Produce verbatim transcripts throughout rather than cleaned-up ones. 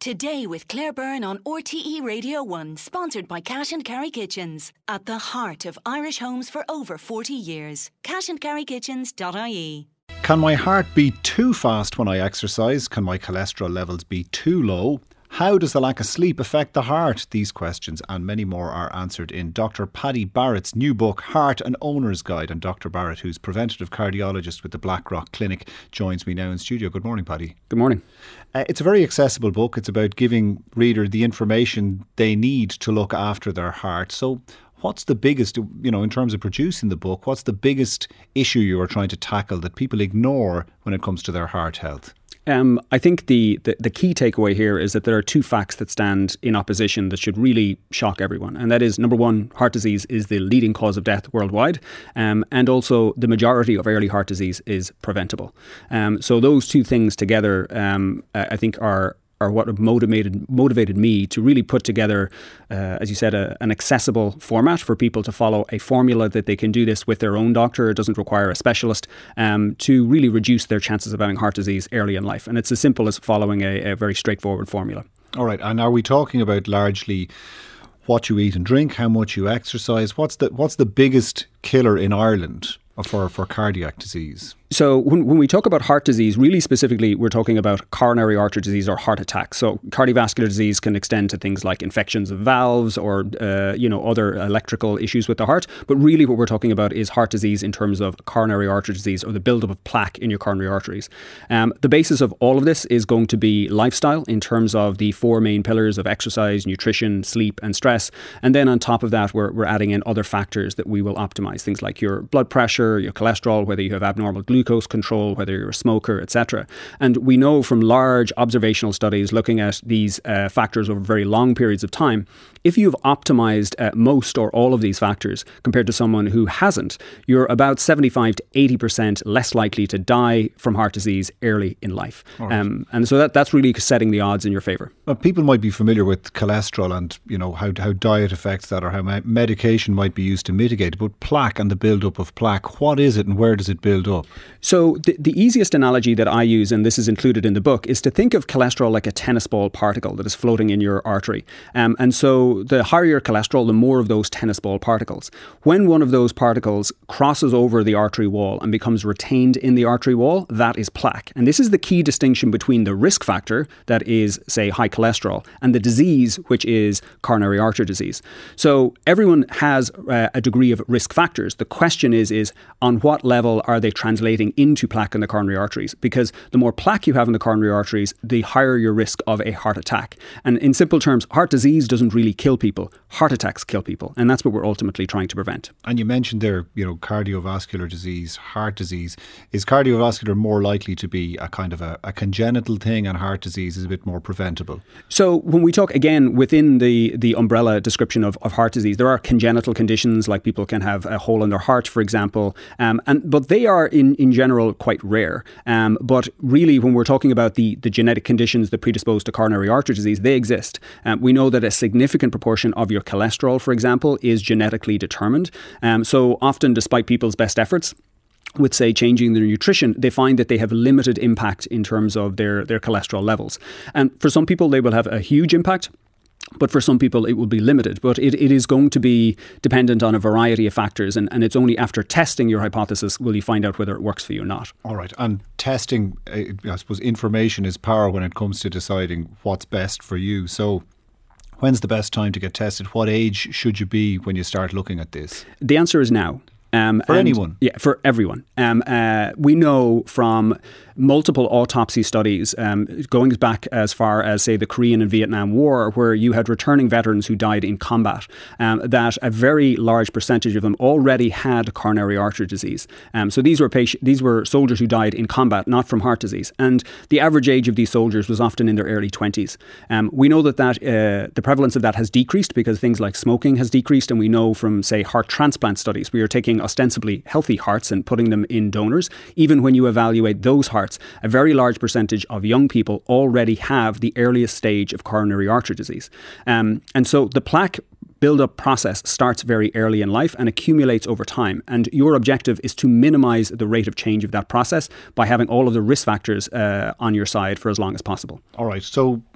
Today with Claire Byrne on R T E Radio one, sponsored by Cash and Carry Kitchens. At the heart of Irish homes for over forty years. cash and carry kitchens dot I E. Can my heart beat too fast when I exercise? Can my cholesterol levels be too low? How does the lack of sleep affect the heart? These questions and many more are answered in Doctor Paddy Barrett's new book, Heart and Owner's Guide. And Doctor Barrett, who's preventative cardiologist with the Blackrock Clinic, joins me now in studio. Good morning, Paddy. Good morning. Uh, it's a very accessible book. It's about giving reader the information they need to look after their heart. So what's the biggest, you know, in terms of producing the book, what's the biggest issue you are trying to tackle that people ignore when it comes to their heart health? Um, I think the, the, the key takeaway here is that there are two facts that stand in opposition that should really shock everyone. And that is, number one, heart disease is the leading cause of death worldwide. Um, and also the majority of early heart disease is preventable. Um, so those two things together, um, I think are are what have motivated motivated me to really put together, uh, as you said, a, an accessible format for people to follow, a formula that they can do this with their own doctor. It doesn't require a specialist, um, to really reduce their chances of having heart disease early in life. And it's as simple as following a, a very straightforward formula. All right. And are we talking about largely what you eat and drink, how much you exercise? What's the what's the biggest killer in Ireland for, for cardiac disease? So when, when we talk about heart disease, really specifically, we're talking about coronary artery disease or heart attack. So cardiovascular disease can extend to things like infections of valves or, uh, you know, other electrical issues with the heart. But really what we're talking about is heart disease in terms of coronary artery disease or the buildup of plaque in your coronary arteries. Um, the basis of all of this is going to be lifestyle in terms of the four main pillars of exercise, nutrition, sleep and stress. And then on top of that, we're, we're adding in other factors that we will optimize. Things like your blood pressure, your cholesterol, whether you have abnormal glucose glucose control, whether you're a smoker, et cetera. And we know from large observational studies looking at these uh, factors over very long periods of time, if you've optimized uh, most or all of these factors compared to someone who hasn't, you're about seventy-five to eighty percent less likely to die from heart disease early in life. Right. Um, and so that, that's really setting the odds in your favour. Well, people might be familiar with cholesterol and, you know, how, how diet affects that or how medication might be used to mitigate it. But plaque and the build-up of plaque, what is it and where does it build up? So the, the easiest analogy that I use, and this is included in the book, is to think of cholesterol like a tennis ball particle that is floating in your artery. Um, and so the higher your cholesterol, the more of those tennis ball particles. When one of those particles crosses over the artery wall and becomes retained in the artery wall, that is plaque. And this is the key distinction between the risk factor, that is, say, high cholesterol, and the disease, which is coronary artery disease. So everyone has uh, a degree of risk factors. The question is, is on what level are they translating into plaque in the coronary arteries? Because the more plaque you have in the coronary arteries, the higher your risk of a heart attack. And in simple terms, heart disease doesn't really kill people. Heart attacks kill people. And that's what we're ultimately trying to prevent. And you mentioned there, you know, cardiovascular disease, heart disease. Is cardiovascular more likely to be a kind of a, a congenital thing, and heart disease is a bit more preventable? So when we talk, again, within the, the umbrella description of, of heart disease, there are congenital conditions, like people can have a hole in their heart, for example. Um, and but they are in, in general quite rare. Um, but really, when we're talking about the, the genetic conditions that predispose to coronary artery disease, they exist. Um, we know that a significant proportion of your cholesterol, for example, is genetically determined. Um, so often, despite people's best efforts with, say, changing their nutrition, they find that they have limited impact in terms of their, their cholesterol levels. And for some people, they will have a huge impact. But for some people, it will be limited. But it, it is going to be dependent on a variety of factors. And, and it's only after testing your hypothesis will you find out whether it works for you or not. All right. And testing, I suppose information is power when it comes to deciding what's best for you. So when's the best time to get tested? What age should you be when you start looking at this? The answer is now. Um, for and, anyone? Yeah, for everyone. Um, uh, we know from multiple autopsy studies, um, going back as far as, say, the Korean and Vietnam War, where you had returning veterans who died in combat, um, that a very large percentage of them already had coronary artery disease. Um, so these were patient, these were soldiers who died in combat, not from heart disease. And the average age of these soldiers was often in their early twenties. Um, we know that, that uh, the prevalence of that has decreased because things like smoking has decreased. And we know from, say, heart transplant studies, we are taking ostensibly healthy hearts and putting them in donors. Even when you evaluate those hearts, a very large percentage of young people already have the earliest stage of coronary artery disease. Um, and so the plaque build-up process starts very early in life and accumulates over time. And your objective is to minimize the rate of change of that process by having all of the risk factors uh, on your side for as long as possible. All right. So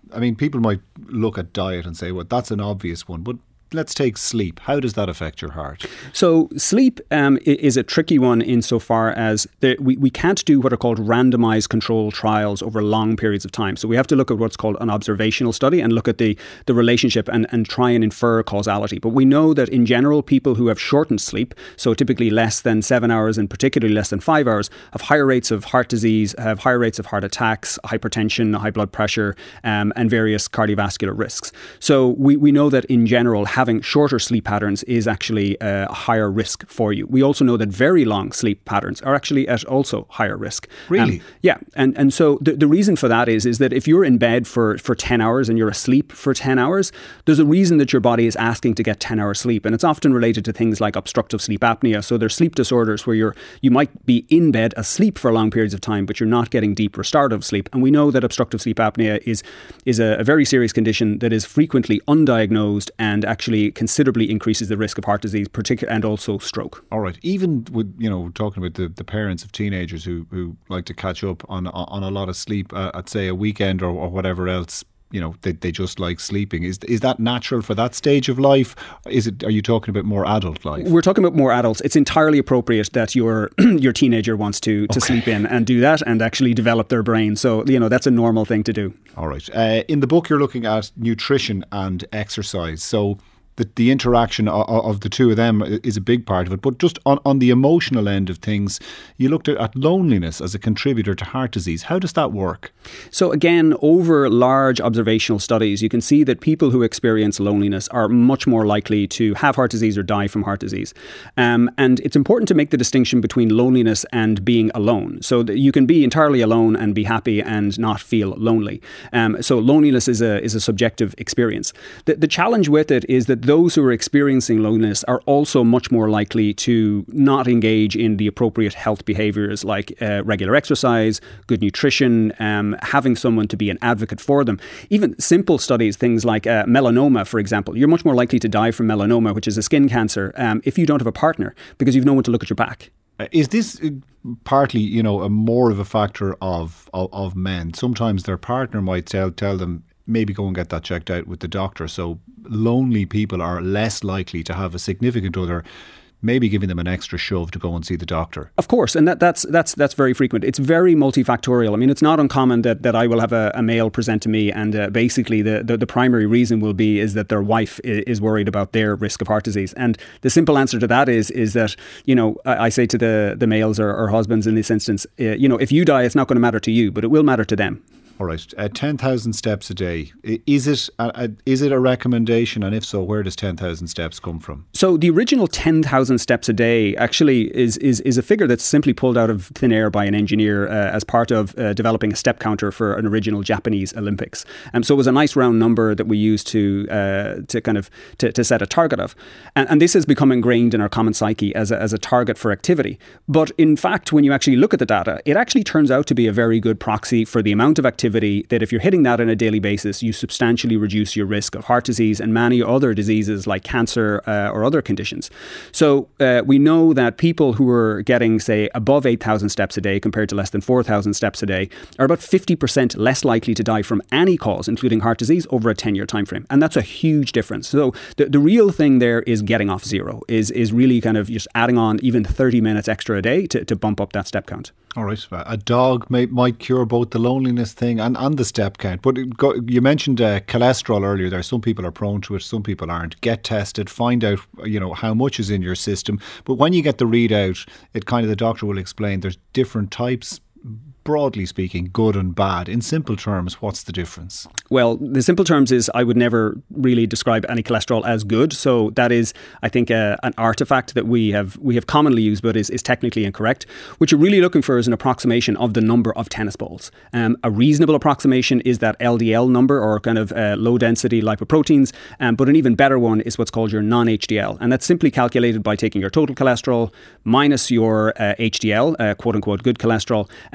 I mean, people might look at diet and say, well, that's an obvious one, but let's take sleep. How does that affect your heart? So sleep um, is a tricky one insofar as the, we, we can't do what are called randomized control trials over long periods of time. So we have to look at what's called an observational study and look at the, the relationship and, and try and infer causality. But we know that in general, people who have shortened sleep, so typically less than seven hours and particularly less than five hours, have higher rates of heart disease, have higher rates of heart attacks, hypertension, high blood pressure, um, and various cardiovascular risks. So we, we know that in general, having shorter sleep patterns is actually a higher risk for you. We also know that very long sleep patterns are actually at also higher risk. Really? Um, yeah. And and so the, the reason for that is, is that if you're in bed for, for ten hours and you're asleep for ten hours, there's a reason that your body is asking to get ten hours sleep. And it's often related to things like obstructive sleep apnea. So there's sleep disorders where you're you might be in bed asleep for long periods of time, but you're not getting deep restorative sleep. And we know that obstructive sleep apnea is, is a, a very serious condition that is frequently undiagnosed and actually considerably increases the risk of heart disease, particularly, and also stroke. All right. Even with, you know, talking about the, the parents of teenagers who, who like to catch up on on a lot of sleep uh, at, say, a weekend or, or whatever else, you know, they, they just like sleeping. Is is that natural for that stage of life? Is it? Are you talking about more adult life? We're talking about more adults. It's entirely appropriate that your your teenager wants to, to okay. sleep in and do that and actually develop their brain. So, you know, that's a normal thing to do. All right. Uh, in the book, you're looking at nutrition and exercise. So The, the interaction of, of the two of them is a big part of it. But just on, on the emotional end of things, you looked at, at loneliness as a contributor to heart disease. How does that work? So again, over large observational studies, you can see that people who experience loneliness are much more likely to have heart disease or die from heart disease. Um, and it's important to make the distinction between loneliness and being alone. So that you can be entirely alone and be happy and not feel lonely. Um, so loneliness is a is a subjective experience. The, the challenge with it is that those who are experiencing loneliness are also much more likely to not engage in the appropriate health behaviours like uh, regular exercise, good nutrition, um, having someone to be an advocate for them. Even simple studies, things like uh, melanoma, for example. You're much more likely to die from melanoma, which is a skin cancer, um, if you don't have a partner because you've no one to look at your back. Is this partly, you know, a more of a factor of, of, of men? Sometimes their partner might tell tell them, maybe go and get that checked out with the doctor. So lonely people are less likely to have a significant other maybe giving them an extra shove to go and see the doctor. Of course, and that, that's that's that's very frequent. It's very multifactorial. I mean, it's not uncommon that, that I will have a, a male present to me and uh, basically the, the, the primary reason will be is that their wife is, is worried about their risk of heart disease. And the simple answer to that is is that, you know, I, I say to the, the males or, or husbands in this instance, uh, you know, if you die, it's not going to matter to you, but it will matter to them. All right, uh, ten thousand steps a day. Is it a, a, is it a recommendation? And if so, where does ten thousand steps come from? So the original ten thousand steps a day actually is, is is a figure that's simply pulled out of thin air by an engineer uh, as part of uh, developing a step counter for an original Japanese Olympics. Um, so it was a nice round number that we used to uh, to kind of to, to set a target of. And, and this has become ingrained in our common psyche as a, as a target for activity. But in fact, when you actually look at the data, it actually turns out to be a very good proxy for the amount of activity that if you're hitting that on a daily basis, you substantially reduce your risk of heart disease and many other diseases like cancer uh, or other conditions. So uh, we know that people who are getting, say, above eight thousand steps a day compared to less than four thousand steps a day are about fifty percent less likely to die from any cause, including heart disease, over a ten-year time frame. And that's a huge difference. So the, the real thing there is getting off zero, is, is really kind of just adding on even thirty minutes extra a day to, to bump up that step count. All right. A dog may, might cure both the loneliness thing and, and the step count. But it go, you mentioned uh, cholesterol earlier there. Some people are prone to it, some people aren't. Get tested, find out, you know, how much is in your system. But when you get the readout, it kind of, the doctor will explain there's different types. Broadly speaking, good and bad. In simple terms, what's the difference? Well, the simple terms is I would never really describe any cholesterol as good. So that is, I think, uh, an artifact that we have we have commonly used, but is, is technically incorrect. What you're really looking for is an approximation of the number of tennis balls. Um, a reasonable approximation is that L D L number, or kind of uh, low density lipoproteins. Um, but an even better one is what's called your non-H D L. And that's simply calculated by taking your total cholesterol minus your uh, H D L, uh, quote unquote, good cholesterol, uh, and then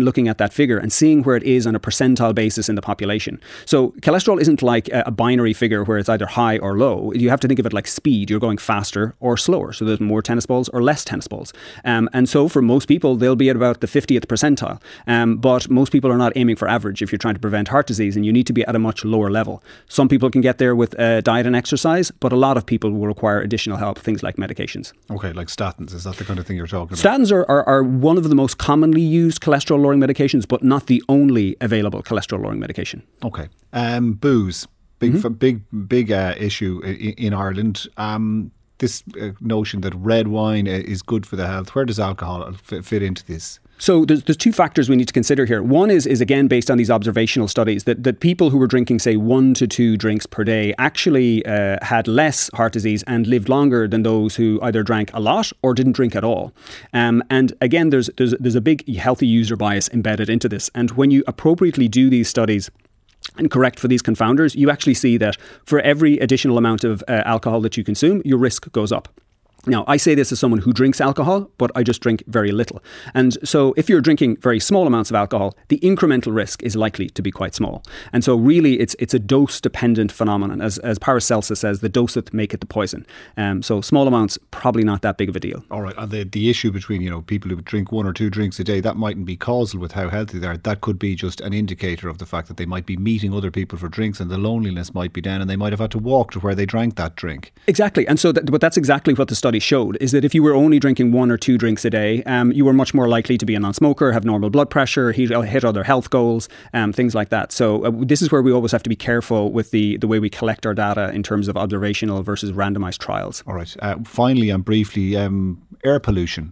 looking at that figure and seeing where it is on a percentile basis in the population. So cholesterol isn't like a binary figure where it's either high or low. You have to think of it like speed. You're going faster or slower. So there's more tennis balls or less tennis balls. Um, and so for most people, they'll be at about the fiftieth percentile. Um, but most people are not aiming for average if you're trying to prevent heart disease, and you need to be at a much lower level. Some people can get there with uh, diet and exercise, but a lot of people will require additional help, things like medications. Okay, like statins. Is that the kind of thing you're talking about? Statins are, are, are one of the most commonly used cholesterol-lowering medications, but not the only available cholesterol-lowering medication. Okay. Um, booze. Big, Mm-hmm. big, big uh, issue in, in Ireland. Um, this uh, notion that red wine is good for the health. Where does alcohol fit, fit into this? So there's, there's two factors we need to consider here. One is, is again, based on these observational studies, that, that people who were drinking, say, one to two drinks per day actually uh, had less heart disease and lived longer than those who either drank a lot or didn't drink at all. Um, and again, there's, there's, there's a big healthy user bias embedded into this. And when you appropriately do these studies and correct for these confounders, you actually see that for every additional amount of uh, alcohol that you consume, your risk goes up. Now, I say this as someone who drinks alcohol, but I just drink very little. And so if you're drinking very small amounts of alcohol, the incremental risk is likely to be quite small. And so really, it's it's a dose-dependent phenomenon. As as Paracelsus says, the doseth maketh the poison. Um, so small amounts, probably not that big of a deal. All right. And the, the issue between, you know, people who drink one or two drinks a day, that mightn't be causal with how healthy they are. That could be just an indicator of the fact that they might be meeting other people for drinks, and the loneliness might be down, and they might have had to walk to where they drank that drink. Exactly. And so that, but that's exactly what the study showed, is that if you were only drinking one or two drinks a day, um, you were much more likely to be a non-smoker, have normal blood pressure, hit, hit other health goals, um, things like that. So uh, this is where we always have to be careful with the, the way we collect our data in terms of observational versus randomized trials. All right. Uh, finally and briefly, um, air pollution.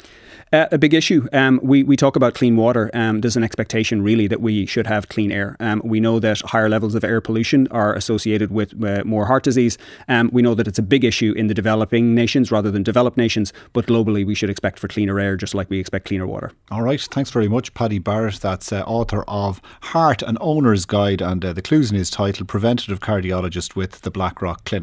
Uh, a big issue. Um, we, we talk about clean water. Um, there's an expectation really that we should have clean air. Um, we know that higher levels of air pollution are associated with uh, more heart disease. Um, we know that it's a big issue in the developing nations rather than developed nations, but globally we should expect for cleaner air just like we expect cleaner water. All right. Thanks very much, Paddy Barrett. That's uh, author of Heart, an Owner's Guide, and uh, the clues in his title, Preventative Cardiologist with the Blackrock Clinic.